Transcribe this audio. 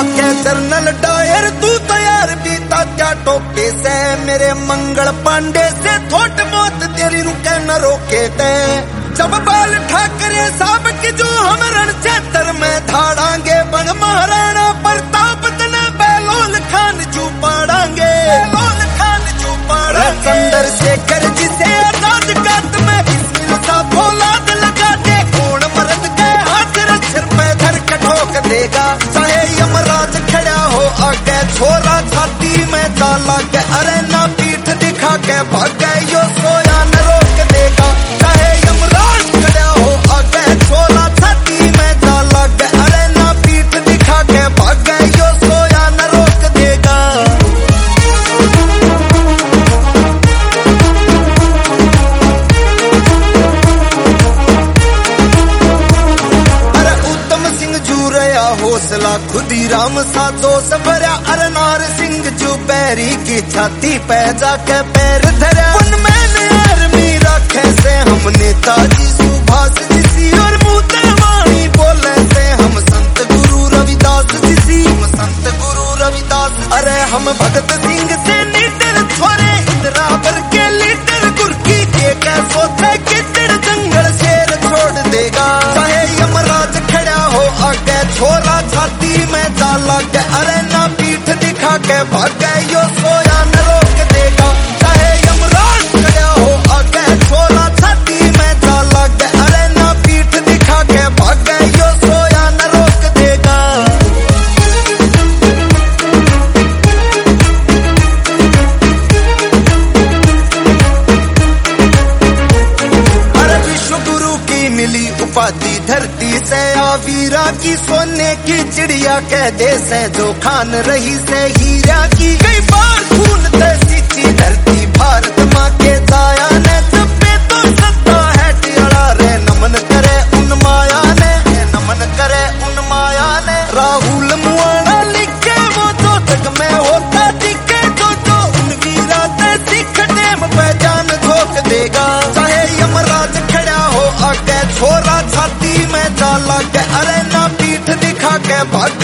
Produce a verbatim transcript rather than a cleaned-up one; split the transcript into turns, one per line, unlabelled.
आके journal Dyer तू तैयार बीता क्या टोके से मेरे मंगल पांडे से थोट मौत तेरी रुके न रोके ते जब बाल ठाकरे साहब की जो हम रण क्षेत्र में धाड़ांगे बन महाराणा प्रताप तने बेलोल खान चू पाड़ांगे बेलोल खान चू पाड़ांगे चंद्रशेखर जिसे आजाद कात में बिस्मिल सा फौलाद लगा दे कौन मर्द के हाथ सिर पे धर के ठोक देगा चाहे यमराज खड़ा हो आगे छोरा छाती में डाला के अरे ना पीठ दिखा के भागे यो सोया न रोक देगा चाहे यमराज खड़ा हो आगे छोरा छाती में डाला के अरे ना पीठ दिखा के भागे यो सोया न रोक देगा। अरे उत्तम सिंह जू रहा हौसला खुदीराम सा दोष भरा अरे नार सिंह जो बैरी की छाती पे जाके पैर धरा उनमें आर्मी रखे से हम नेताजी सुभाष जिसी और मुतवाणी बोले से हम संत गुरु रविदास जिसी हम संत गुरु रविदास अरे हम भगत सिंह से लीडर छोरे इंदिरावर के लीडर गुरकी के कैसो थे कितने जंगल शेर छोड़ देगा चाहे यमराज खड़ा हो आगे छोरा छाती में डाला के अरे ना पीठ दिखा के भागे यो सोया न रोक देगा चाहे यमराज खड़ा हो आगे छोरा छाती में डाला के अरे ना पीठ दिखा के भागे यो सोया न रोक देगा। अरे विश्व गुरु की मिली उपाधि धरती से वीरा की सोने की चिड़िया कह दे से जो खान रही से हीरा की कई बार खून सींची धरती भारत माँ के जाया ने जब पे तो सत्ता है टियाड़ा रे नमन करे उन माया ने नमन करे उन माया ने राहुल मुआना लिखे वो जो जग में होता दिखे जो जो उन वीरा से सिख टेम पे जान झोंक देगा चाहे यमराज खड़ा हो आगे छोरा छाती में डाला के अरे ना पीठ दिखा के भाग